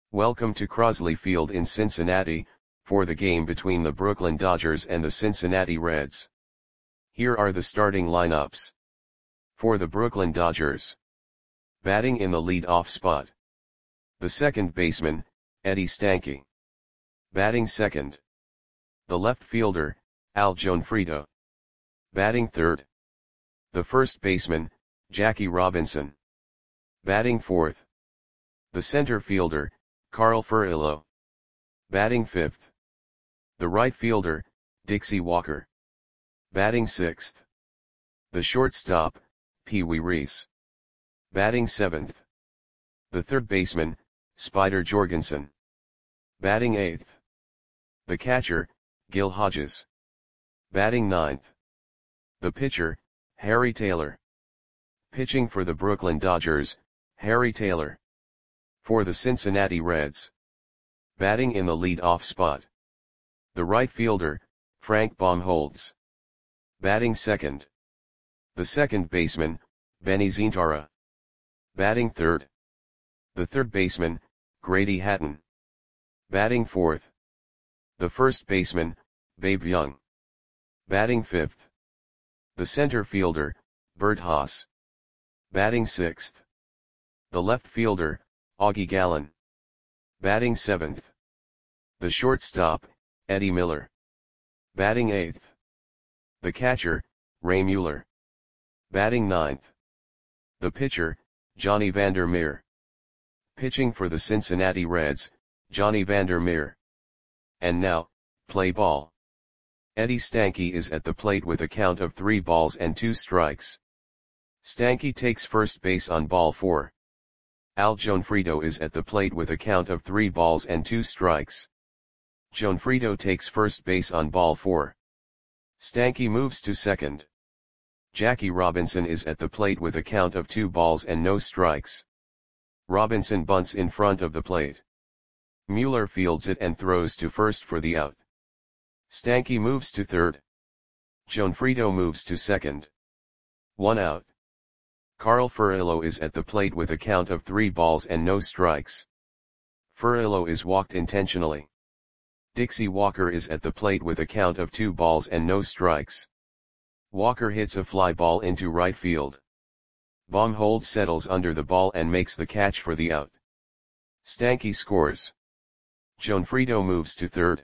Welcome to Crosley Field in Cincinnati, for the game between the Brooklyn Dodgers and the Cincinnati Reds. Here are the starting lineups. For the Brooklyn Dodgers. Batting in the lead-off spot. The second baseman, Eddie Stanky. Batting second. The left fielder, Al Gionfriddo. Batting third. The first baseman, Jackie Robinson. Batting fourth. The center fielder, Carl Furillo. Batting fifth. The right fielder, Dixie Walker. Batting sixth. The shortstop, Pee Wee Reese. Batting seventh. The third baseman, Spider Jorgensen. Batting eighth. The catcher, Gil Hodges. Batting ninth. The pitcher, Harry Taylor. Pitching for the Brooklyn Dodgers, Harry Taylor. For the Cincinnati Reds. Batting in the lead-off spot. The right fielder, Frank Baumholtz. Batting second. The second baseman, Benny Zintara. Batting third. The third baseman, Grady Hatton. Batting fourth. The first baseman, Babe Young. Batting fifth. The center fielder, Bert Haas. Batting sixth. The left fielder, Augie Gallen. Batting seventh. The shortstop, Eddie Miller. Batting eighth. The catcher, Ray Mueller. Batting ninth. The pitcher, Johnny Vander Meer. Pitching for the Cincinnati Reds, Johnny Vander Meer. And now, play ball. Eddie Stanky is at the plate with a count of 3 balls and 2 strikes. Stanky takes first base on ball 4. Al Gionfriddo is at the plate with a count of 3 balls and 2 strikes. Gionfriddo takes first base on ball 4. Stanky moves to second. Jackie Robinson is at the plate with a count of 2 balls and no strikes. Robinson bunts in front of the plate. Mueller fields it and throws to first for the out. Stanky moves to third. Gionfriddo moves to second. 1 out. Carl Furillo is at the plate with a count of 3 balls and no strikes. Furillo is walked intentionally. Dixie Walker is at the plate with a count of 2 balls and no strikes. Walker hits a fly ball into right field. Baumholtz settles under the ball and makes the catch for the out. Stanky scores. Gionfriddo moves to third.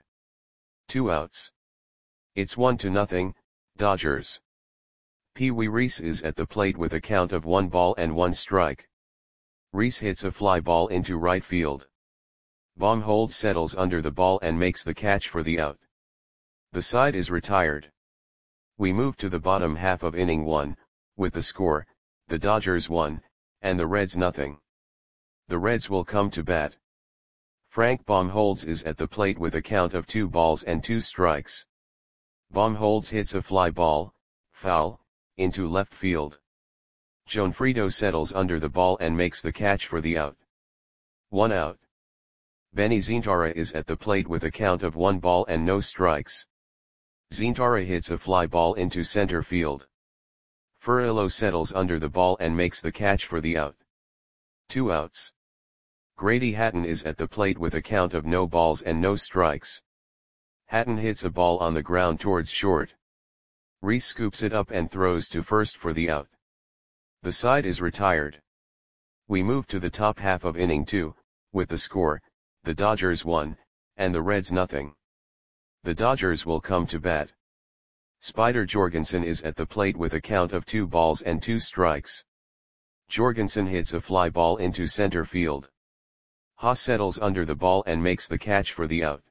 2 outs. It's 1-0, Dodgers. Pee Wee Reese is at the plate with a count of 1 ball and 1 strike. Reese hits a fly ball into right field. Baumholtz settles under the ball and makes the catch for the out. The side is retired. We move to the bottom half of inning 1, with the score, the Dodgers 1, and the Reds 0. The Reds will come to bat. Frank Baumholtz is at the plate with a count of 2 balls and 2 strikes. Baumholtz hits a fly ball, foul, into left field. Gionfriddo settles under the ball and makes the catch for the out. 1 out. Benny Zintara is at the plate with a count of 1 ball and no strikes. Zintara hits a fly ball into center field. Furillo settles under the ball and makes the catch for the out. 2 outs. Grady Hatton is at the plate with a count of no balls and no strikes. Hatton hits a ball on the ground towards short. Reese scoops it up and throws to first for the out. The side is retired. We move to the top half of inning 2, with the score, the Dodgers 1, and the Reds 0. The Dodgers will come to bat. Spider Jorgensen is at the plate with a count of 2 balls and 2 strikes. Jorgensen hits a fly ball into center field. Haas settles under the ball and makes the catch for the out.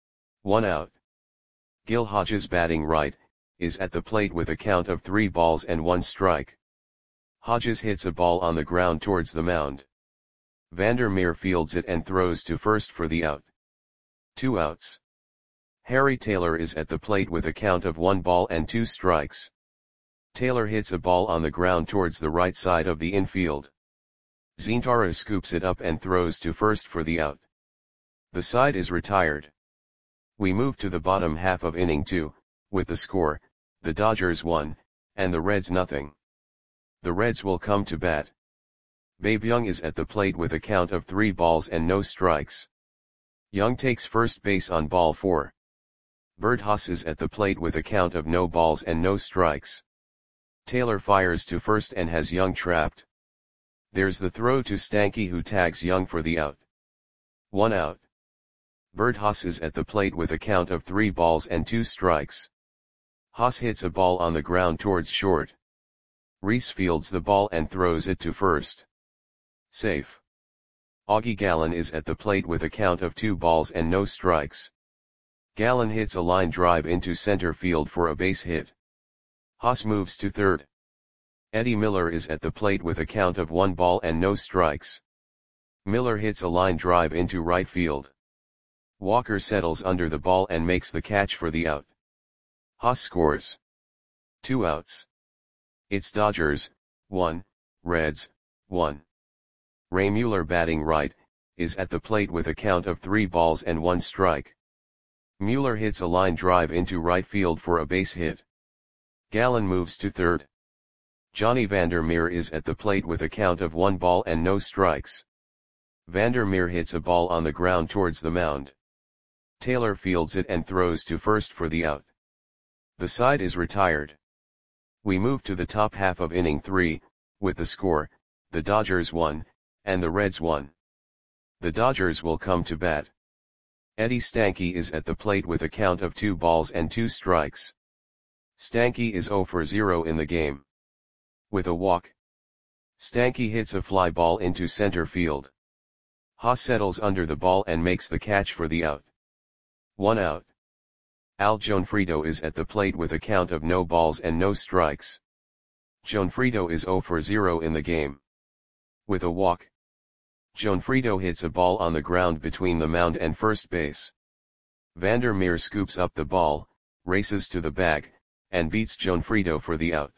1 out. Gil Hodges, batting right, is at the plate with a count of 3 balls and 1 strike. Hodges hits a ball on the ground towards the mound. Vander Meer fields it and throws to first for the out. 2 outs. Harry Taylor is at the plate with a count of 1 ball and 2 strikes. Taylor hits a ball on the ground towards the right side of the infield. Zintara scoops it up and throws to first for the out. The side is retired. We move to the bottom half of inning 2, with the score, the Dodgers 1, and the Reds 0. The Reds will come to bat. Babe Young is at the plate with a count of 3 balls and no strikes. Young takes first base on ball 4. Bert Haas is at the plate with a count of no balls and no strikes. Taylor fires to first and has Young trapped. There's the throw to Stanky, who tags Young for the out. 1 out. Bert Haas is at the plate with a count of 3 balls and 2 strikes. Haas hits a ball on the ground towards short. Reese fields the ball and throws it to first. Safe. Augie Gallen is at the plate with a count of 2 balls and no strikes. Gallen hits a line drive into center field for a base hit. Haas moves to third. Eddie Miller is at the plate with a count of 1 ball and no strikes. Miller hits a line drive into right field. Walker settles under the ball and makes the catch for the out. Haas scores. 2 outs. It's Dodgers, 1, Reds, 1. Ray Mueller, batting right, is at the plate with a count of 3 balls and 1 strike. Mueller hits a line drive into right field for a base hit. Gallen moves to third. Johnny Vandermeer is at the plate with a count of 1 ball and no strikes. Vandermeer hits a ball on the ground towards the mound. Taylor fields it and throws to first for the out. The side is retired. We move to the top half of inning 3, with the score, the Dodgers 1, and the Reds 1. The Dodgers will come to bat. Eddie Stanky is at the plate with a count of 2 balls and 2 strikes. Stanky is 0 for 0 in the game. With a walk, Stanky hits a fly ball into center field. Haas settles under the ball and makes the catch for the out. 1 out. Al Gionfriddo is at the plate with a count of no balls and no strikes. Gionfriddo is 0 for 0 in the game. With a walk, Gionfriddo hits a ball on the ground between the mound and first base. Vandermeer scoops up the ball, races to the bag, and beats Gionfriddo for the out.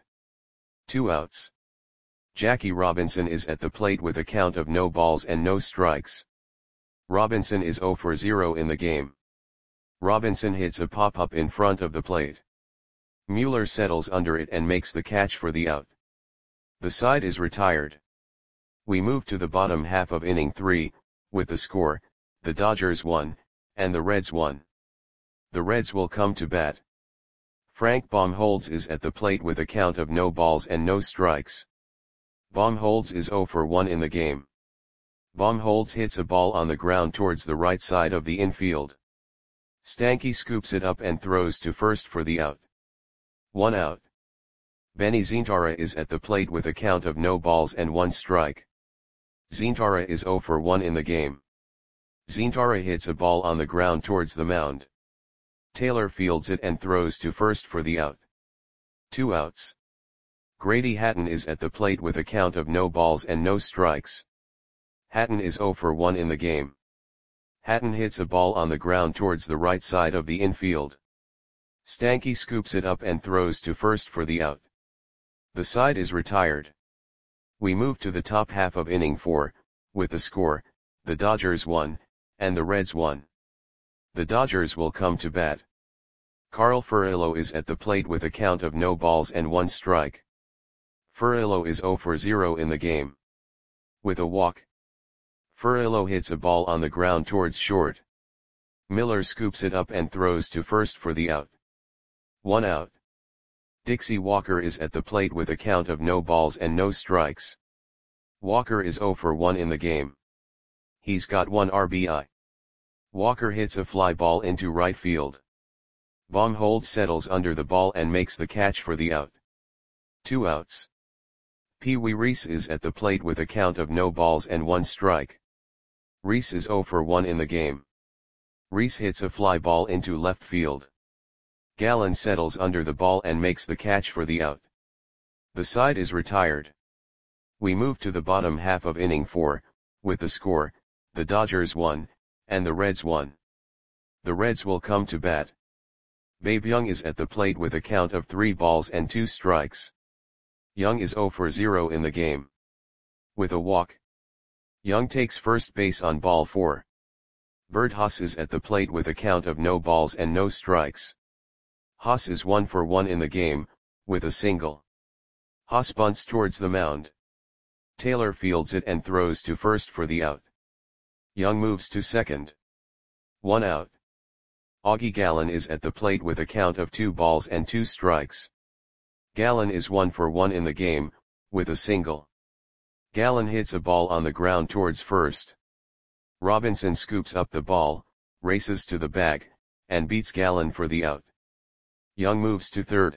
2 outs. Jackie Robinson is at the plate with a count of no balls and no strikes. Robinson is 0 for 0 in the game. Robinson hits a pop-up in front of the plate. Mueller settles under it and makes the catch for the out. The side is retired. We move to the bottom half of inning 3, with the score, the Dodgers 1, and the Reds 1. The Reds will come to bat. Frank Baumholtz is at the plate with a count of no balls and no strikes. Baumholtz is 0 for 1 in the game. Baumholtz hits a ball on the ground towards the right side of the infield. Stanky scoops it up and throws to first for the out. 1 out. Benny Zintara is at the plate with a count of no balls and 1 strike. Zintara is 0 for 1 in the game. Zintara hits a ball on the ground towards the mound. Taylor fields it and throws to first for the out. 2 outs. Grady Hatton is at the plate with a count of no balls and no strikes. Hatton is 0 for 1 in the game. Hatton hits a ball on the ground towards the right side of the infield. Stanky scoops it up and throws to first for the out. The side is retired. We move to the top half of inning 4, with the score, the Dodgers 1, and the Reds 1. The Dodgers will come to bat. Carl Furillo is at the plate with a count of no balls and 1 strike. Furillo is 0 for 0 in the game. With a walk, Furillo hits a ball on the ground towards short. Miller scoops it up and throws to first for the out. 1 out. Dixie Walker is at the plate with a count of no balls and no strikes. Walker is 0 for 1 in the game. He's got 1 RBI. Walker hits a fly ball into right field. Baumholtz settles under the ball and makes the catch for the out. 2 outs. Pee Wee Reese is at the plate with a count of no balls and 1 strike. Reese is 0 for 1 in the game. Reese hits a fly ball into left field. Gallen settles under the ball and makes the catch for the out. The side is retired. We move to the bottom half of inning 4, with the score, the Dodgers 1, and the Reds 1. The Reds will come to bat. Babe Young is at the plate with a count of 3 balls and 2 strikes. Young is 0 for 0 in the game. With a walk, Young takes first base on ball 4. Bert Haas is at the plate with a count of no balls and no strikes. Haas is 1 for 1 in the game, with a single. Haas bunts towards the mound. Taylor fields it and throws to first for the out. Young moves to second. 1 out. Augie Gallen is at the plate with a count of 2 balls and 2 strikes. Gallen is 1 for 1 in the game, with a single. Gallen hits a ball on the ground towards first. Robinson scoops up the ball, races to the bag, and beats Gallen for the out. Young moves to third.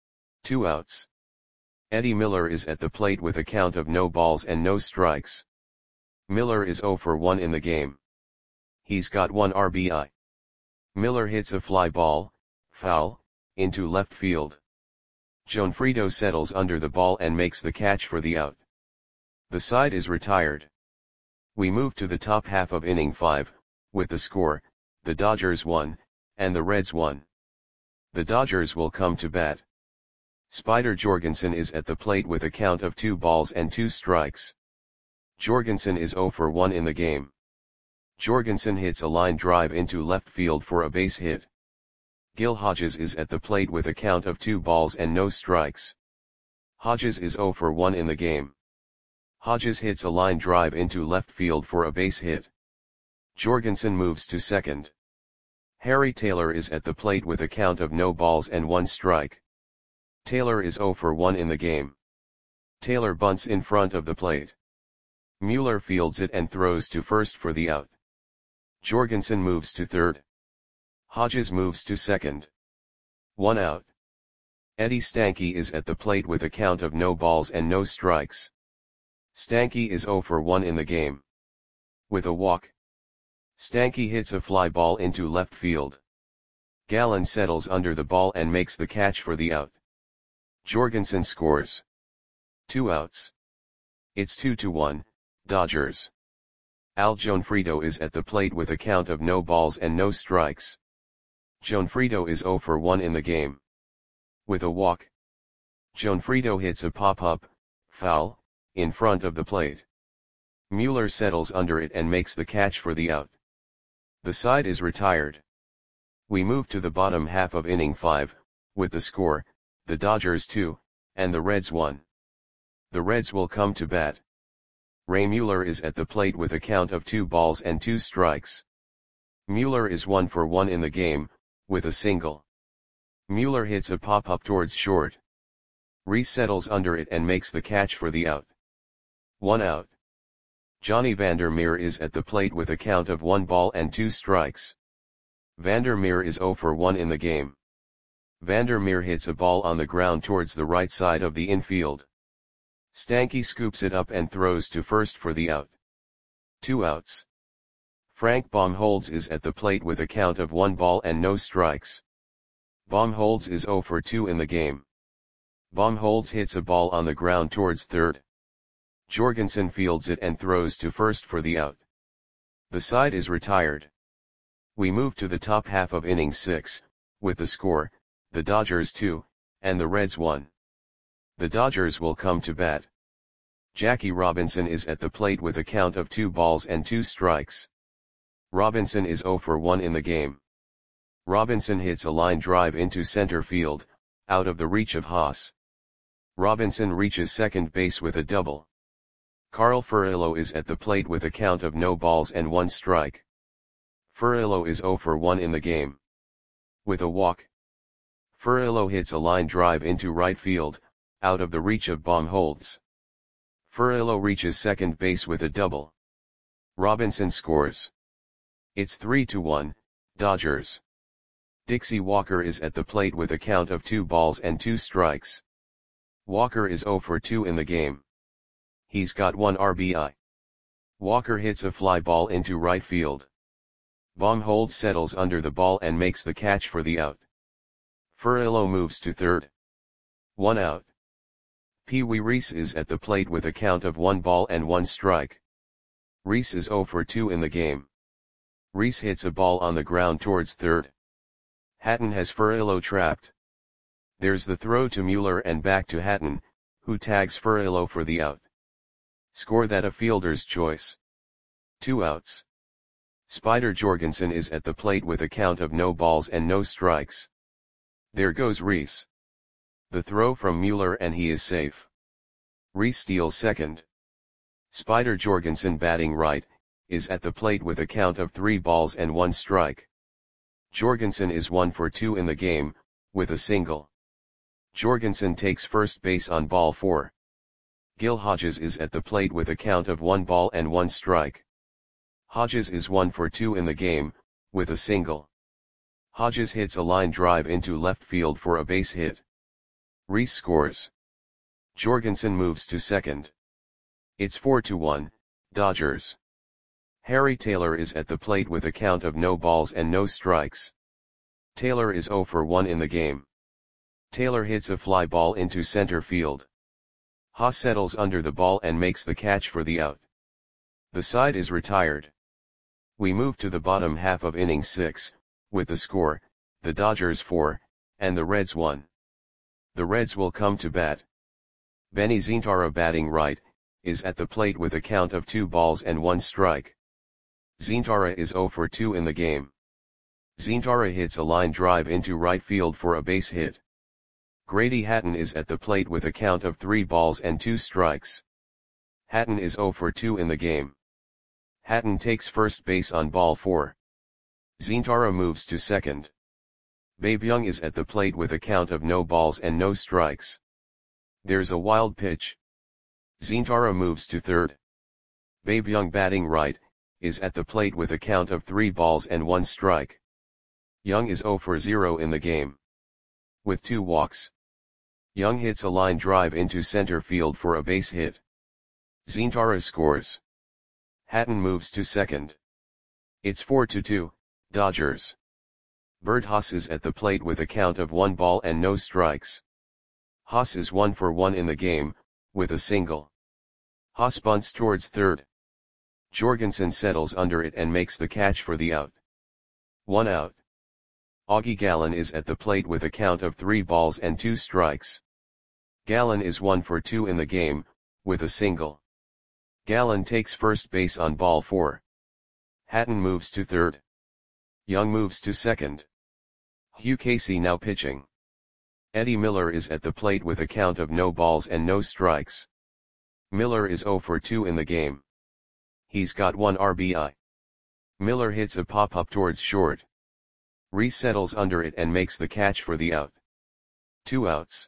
2 outs. Eddie Miller is at the plate with a count of no balls and no strikes. Miller is 0 for 1 in the game. He's got 1 RBI. Miller hits a fly ball, foul, into left field. Jonfredo settles under the ball and makes the catch for the out. The side is retired. We move to the top half of inning 5, with the score, the Dodgers 1, and the Reds 1. The Dodgers will come to bat. Spider Jorgensen is at the plate with a count of 2 balls and 2 strikes. Jorgensen is 0 for 1 in the game. Jorgensen hits a line drive into left field for a base hit. Gil Hodges is at the plate with a count of 2 balls and no strikes. Hodges is 0 for 1 in the game. Hodges hits a line drive into left field for a base hit. Jorgensen moves to second. Harry Taylor is at the plate with a count of no balls and 1 strike. Taylor is 0 for 1 in the game. Taylor bunts in front of the plate. Mueller fields it and throws to first for the out. Jorgensen moves to third. Hodges moves to second. 1 out. Eddie Stanky is at the plate with a count of no balls and no strikes. Stanky is 0 for 1 in the game. With a walk. Stanky hits a fly ball into left field. Gallen settles under the ball and makes the catch for the out. Jorgensen scores. 2 outs. It's 2-1, Dodgers. Al Jonfredo is at the plate with a count of no balls and no strikes. Jonfredo is 0 for 1 in the game. With a walk. Jonfredo hits a pop-up, foul, in front of the plate. Mueller settles under it and makes the catch for the out. The side is retired. We move to the bottom half of inning 5, with the score, the Dodgers 2, and the Reds 1. The Reds will come to bat. Ray Mueller is at the plate with a count of 2 balls and 2 strikes. Mueller is 1 for 1 in the game, with a single. Mueller hits a pop-up towards short. Reese settles under it and makes the catch for the out. 1 out. Johnny Vandermeer is at the plate with a count of 1 ball and 2 strikes. Vandermeer is 0 for 1 in the game. Vandermeer hits a ball on the ground towards the right side of the infield. Stanky scoops it up and throws to first for the out. 2 outs. Frank Baumholtz is at the plate with a count of 1 ball and no strikes. Baumholtz is 0 for 2 in the game. Baumholtz hits a ball on the ground towards third. Jorgensen fields it and throws to first for the out. The side is retired. We move to the top half of inning 6, with the score, the Dodgers 2, and the Reds 1. The Dodgers will come to bat. Jackie Robinson is at the plate with a count of 2 balls and 2 strikes. Robinson is 0 for 1 in the game. Robinson hits a line drive into center field, out of the reach of Haas. Robinson reaches second base with a double. Carl Furillo is at the plate with a count of no balls and 1 strike. Furillo is 0 for 1 in the game. With a walk. Furillo hits a line drive into right field, out of the reach of Baumholtz. Furillo reaches second base with a double. Robinson scores. It's 3-1, Dodgers. Dixie Walker is at the plate with a count of 2 balls and 2 strikes. Walker is 0 for 2 in the game. He's got 1 RBI. Walker hits a fly ball into right field. Baumholtz settles under the ball and makes the catch for the out. Furillo moves to third. 1 out. Pee Wee Reese is at the plate with a count of 1 ball and 1 strike. Reese is 0 for 2 in the game. Reese hits a ball on the ground towards third. Hatton has Furillo trapped. There's the throw to Mueller and back to Hatton, who tags Furillo for the out. Score that a fielder's choice. 2 outs. Spider Jorgensen is at the plate with a count of no balls and no strikes. There goes Reese. The throw from Mueller and he is safe. Reese steals second. Spider Jorgensen batting right, is at the plate with a count of 3 balls and 1 strike. Jorgensen is 1 for 2 in the game, with a single. Jorgensen takes first base on ball 4. Gil Hodges is at the plate with a count of 1 ball and 1 strike. Hodges is 1 for 2 in the game, with a single. Hodges hits a line drive into left field for a base hit. Reese scores. Jorgensen moves to second. It's 4-1, Dodgers. Harry Taylor is at the plate with a count of no balls and no strikes. Taylor is 0 for 1 in the game. Taylor hits a fly ball into center field. Haas settles under the ball and makes the catch for the out. The side is retired. We move to the bottom half of inning 6, with the score, the Dodgers 4, and the Reds 1. The Reds will come to bat. Benny Zintara batting right, is at the plate with a count of 2 balls and 1 strike. Zintara is 0 for 2 in the game. Zintara hits a line drive into right field for a base hit. Grady Hatton is at the plate with a count of 3 balls and 2 strikes. Hatton is 0 for 2 in the game. Hatton takes first base on ball 4. Zintara moves to second. Babe Young is at the plate with a count of no balls and no strikes. There's a wild pitch. Zintara moves to third. Babe Young batting right, is at the plate with a count of 3 balls and 1 strike. Young is 0 for 0 in the game. With 2 walks. Young hits a line drive into center field for a base hit. Zintara scores. Hatton moves to second. It's 4-2, Dodgers. Bert Haas is at the plate with a count of 1 ball and no strikes. Haas is 1 for 1 in the game, with a single. Haas bunts towards third. Jorgensen settles under it and makes the catch for the out. 1 out. Augie Gallen is at the plate with a count of 3 balls and 2 strikes. Gallen is 1 for 2 in the game, with a single. Gallen takes first base on ball 4. Hatton moves to third. Young moves to second. Hugh Casey now pitching. Eddie Miller is at the plate with a count of no balls and no strikes. Miller is 0 for 2 in the game. He's got 1 RBI. Miller hits a pop-up towards short. Reese settles under it and makes the catch for the out. 2 outs.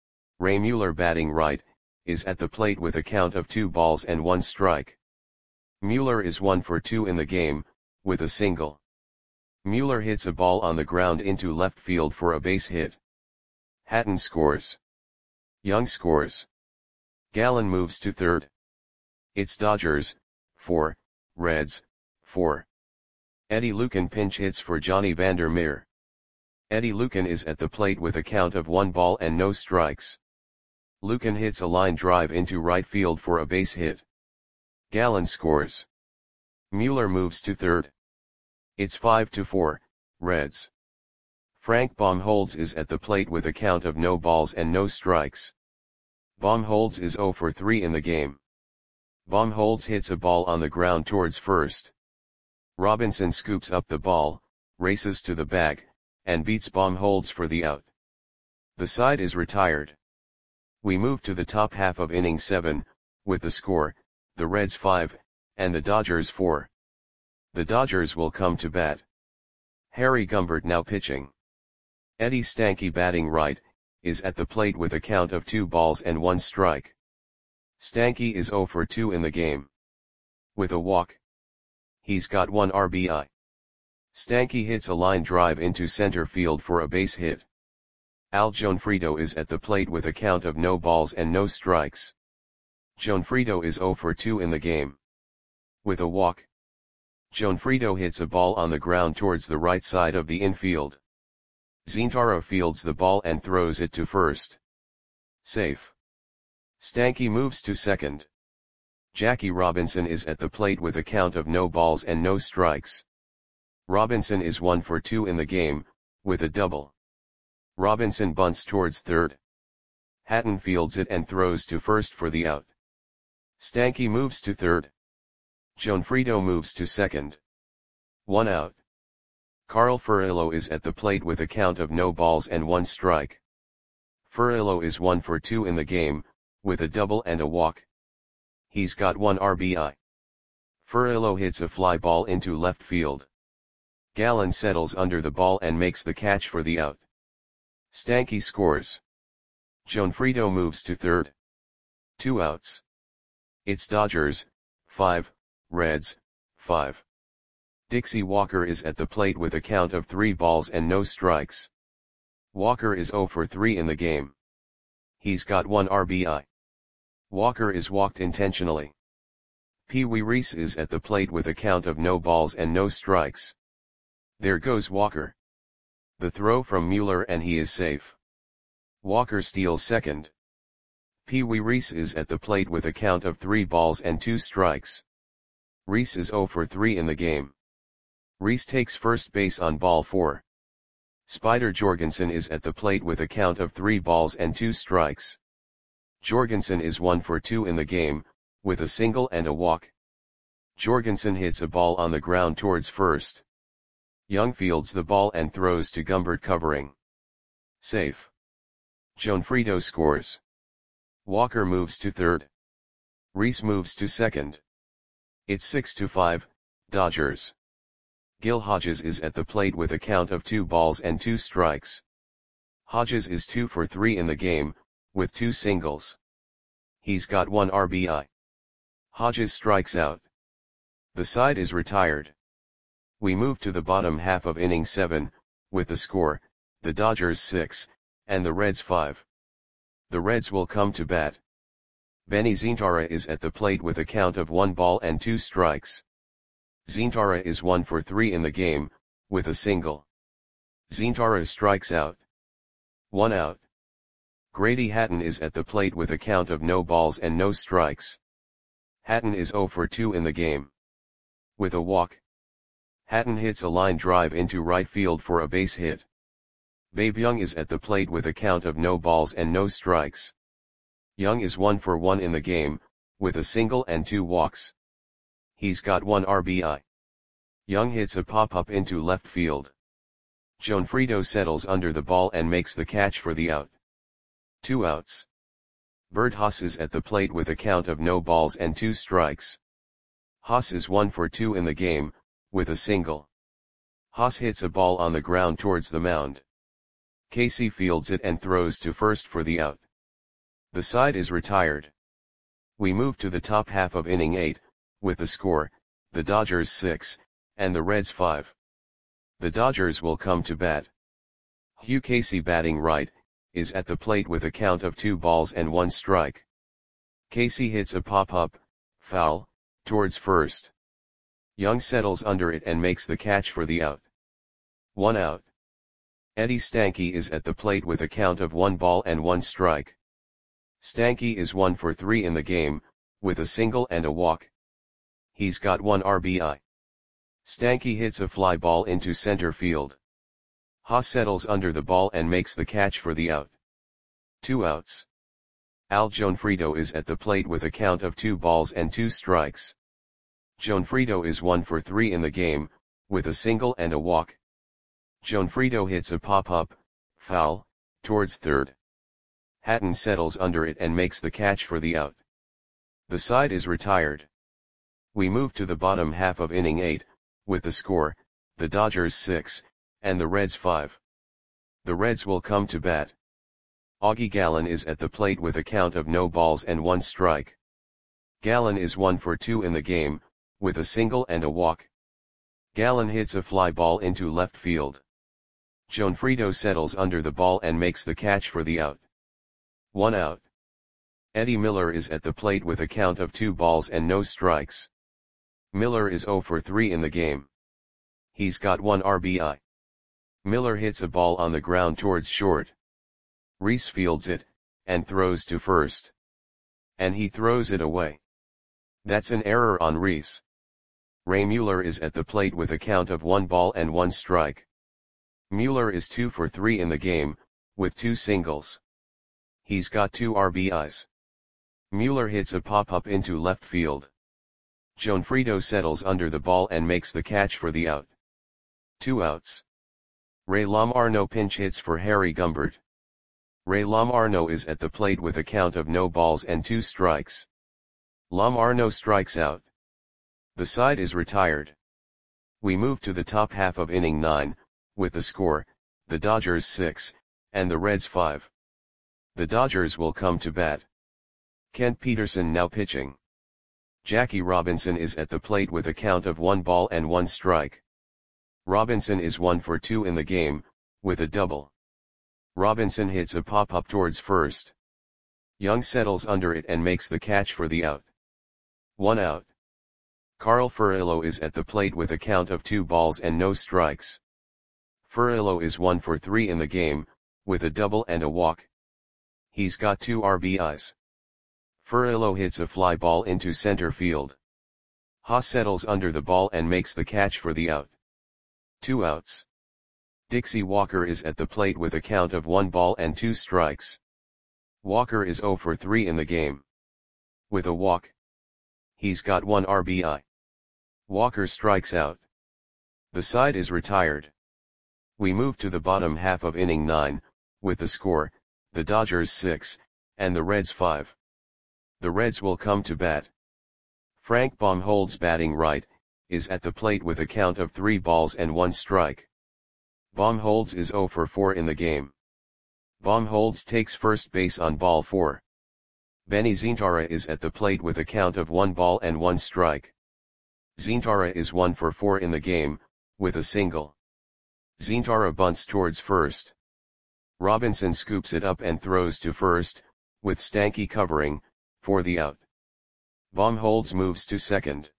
Ray Mueller batting right, is at the plate with a count of 2 balls and 1 strike. Mueller is 1 for 2 in the game, with a single. Mueller hits a ball on the ground into left field for a base hit. Hatton scores. Young scores. Gallen moves to third. It's Dodgers, 4, Reds, 4. Eddie Lucan pinch hits for Johnny Vander Meer. Eddie Lucan is at the plate with a count of 1 ball and no strikes. Lucan hits a line drive into right field for a base hit. Gallen scores. Mueller moves to third. It's 5-4, Reds. Frank Baumholtz is at the plate with a count of no balls and no strikes. Baumholtz is 0 for 3 in the game. Baumholtz hits a ball on the ground towards first. Robinson scoops up the ball, races to the bag, and beats Baumholtz for the out. The side is retired. We move to the top half of inning 7, with the score, the Reds 5, and the Dodgers 4. The Dodgers will come to bat. Harry Gumbert now pitching. Eddie Stanky batting right, is at the plate with a count of 2 balls and 1 strike. Stanky is 0 for 2 in the game. With a walk. He's got 1 RBI. Stanky hits a line drive into center field for a base hit. Al Gionfriddo is at the plate with a count of no balls and no strikes. Gionfriddo is 0 for 2 in the game. With a walk. Gionfriddo hits a ball on the ground towards the right side of the infield. Zintara fields the ball and throws it to first. Safe. Stanky moves to second. Jackie Robinson is at the plate with a count of no balls and no strikes. Robinson is 1 for 2 in the game, with a double. Robinson bunts towards third. Hatton fields it and throws to first for the out. Stanky moves to third. Gionfriddo moves to second. 1 out. Carl Furillo is at the plate with a count of no balls and 1 strike. Furillo is 1 for 2 in the game, with a double and a walk. He's got 1 RBI. Furillo hits a fly ball into left field. Gallen settles under the ball and makes the catch for the out. Stanky scores. Jonfredo moves to third. 2 outs. It's Dodgers, 5, Reds, 5. Dixie Walker is at the plate with a count of 3 balls and no strikes. Walker is 0 for 3 in the game. He's got 1 RBI. Walker is walked intentionally. Pee Wee Reese is at the plate with a count of no balls and no strikes. There goes Walker. The throw from Mueller and he is safe. Walker steals second. Pee Wee Reese is at the plate with a count of 3 balls and 2 strikes. Reese is 0 for 3 in the game. Reese takes first base on ball 4. Spider Jorgensen is at the plate with a count of 3 balls and 2 strikes. Jorgensen is 1 for 2 in the game, with a single and a walk. Jorgensen hits a ball on the ground towards first. Young fields the ball and throws to Gumbert covering. Safe. Jonfredo scores. Walker moves to third. Reese moves to second. It's 6-5, Dodgers. Gil Hodges is at the plate with a count of 2 balls and 2 strikes. Hodges is 2 for 3 in the game, with 2 singles. He's got 1 RBI. Hodges strikes out. The side is retired. We move to the bottom half of inning 7, with the score, the Dodgers 6, and the Reds 5. The Reds will come to bat. Benny Zintara is at the plate with a count of 1 ball and 2 strikes. Zintara is 1 for 3 in the game, with a single. Zintara strikes out. 1 out. Grady Hatton is at the plate with a count of no balls and no strikes. Hatton is 0 for 2 in the game. With a walk. Hatton hits a line drive into right field for a base hit. Babe Young is at the plate with a count of no balls and no strikes. Young is 1 for 1 in the game, with a single and 2 walks. He's got 1 RBI. Young hits a pop-up into left field. Jonfredo settles under the ball and makes the catch for the out. 2 outs. Bert Haas is at the plate with a count of no balls and 2 strikes. Haas is 1 for 2 in the game, with a single. Haas hits a ball on the ground towards the mound. Casey fields it and throws to first for the out. The side is retired. We move to the top half of inning 8, with the score, the Dodgers 6, and the Reds 5. The Dodgers will come to bat. Hugh Casey, batting right, is at the plate with a count of 2 balls and 1 strike. Casey hits a pop-up, foul, towards first. Young settles under it and makes the catch for the out. 1 out. Eddie Stanky is at the plate with a count of 1 ball and 1 strike. Stanky is 1 for 3 in the game, with a single and a walk. He's got 1 RBI. Stanky hits a fly ball into center field. Haas settles under the ball and makes the catch for the out. 2 outs. Al Jonfredo is at the plate with a count of 2 balls and 2 strikes. Jonfredo is 1 for 3 in the game, with a single and a walk. Jonfredo hits a pop-up, foul, towards third. Hatton settles under it and makes the catch for the out. The side is retired. We move to the bottom half of inning 8, with the score, the Dodgers 6, and the Reds 5. The Reds will come to bat. Augie Gallen is at the plate with a count of no balls and 1 strike. Gallen is 1 for 2 in the game, with a single and a walk. Gallen hits a fly ball into left field. Jonfredo settles under the ball and makes the catch for the out. 1 out. Eddie Miller is at the plate with a count of 2 balls and no strikes. Miller is 0 for 3 in the game. He's got 1 RBI. Miller hits a ball on the ground towards short. Reese fields it, and throws to first. And he throws it away. That's an error on Reese. Ray Mueller is at the plate with a count of 1 ball and 1 strike. Mueller is 2 for 3 in the game, with 2 singles. He's got 2 RBIs. Mueller hits a pop-up into left field. Jonfredo settles under the ball and makes the catch for the out. 2 outs. Ray Lomarno pinch hits for Harry Gumbert. Ray Lomarno is at the plate with a count of no balls and 2 strikes. Lamarno strikes out. The side is retired. We move to the top half of inning 9, with the score, the Dodgers 6, and the Reds 5. The Dodgers will come to bat. Kent Peterson now pitching. Jackie Robinson is at the plate with a count of 1 ball and 1 strike. Robinson is 1 for 2 in the game, with a double. Robinson hits a pop-up towards first. Young settles under it and makes the catch for the out. 1 out. Carl Furillo is at the plate with a count of 2 balls and no strikes. Furillo is 1 for 3 in the game, with a double and a walk. He's got 2 RBIs. Furillo hits a fly ball into center field. Haas settles under the ball and makes the catch for the out. 2 outs. Dixie Walker is at the plate with a count of 1 ball and 2 strikes. Walker is 0 for 3 in the game. With a walk. He's got 1 RBI. Walker strikes out. The side is retired. We move to the bottom half of inning 9, with the score, the Dodgers 6, and the Reds 5. The Reds will come to bat. Frank Baumholtz, batting right, is at the plate with a count of 3 balls and 1 strike. Baumholtz is 0 for 4 in the game. Baumholtz takes first base on ball 4. Benny Zintara is at the plate with a count of 1 ball and 1 strike. Zintara is 1 for 4 in the game, with a single. Zintara bunts towards first. Robinson scoops it up and throws to first, with Stanky covering, for the out. Baumholtz moves to second.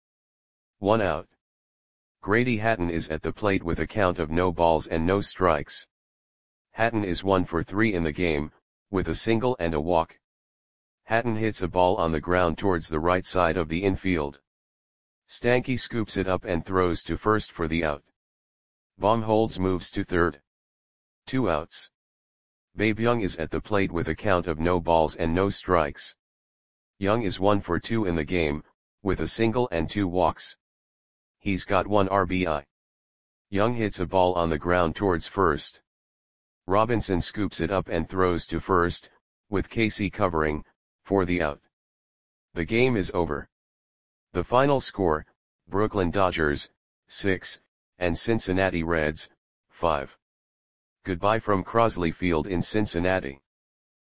1 out. Grady Hatton is at the plate with a count of no balls and no strikes. Hatton is 1 for 3 in the game, with a single and a walk. Hatton hits a ball on the ground towards the right side of the infield. Stanky scoops it up and throws to first for the out. Baumholtz moves to third. 2 outs. Babe Young is at the plate with a count of no balls and no strikes. Young is 1 for 2 in the game, with a single and 2 walks. He's got 1 RBI. Young hits a ball on the ground towards first. Robinson scoops it up and throws to first, with Casey covering, for the out. The game is over. The final score, Brooklyn Dodgers, 6, and Cincinnati Reds, 5. Goodbye from Crosley Field in Cincinnati.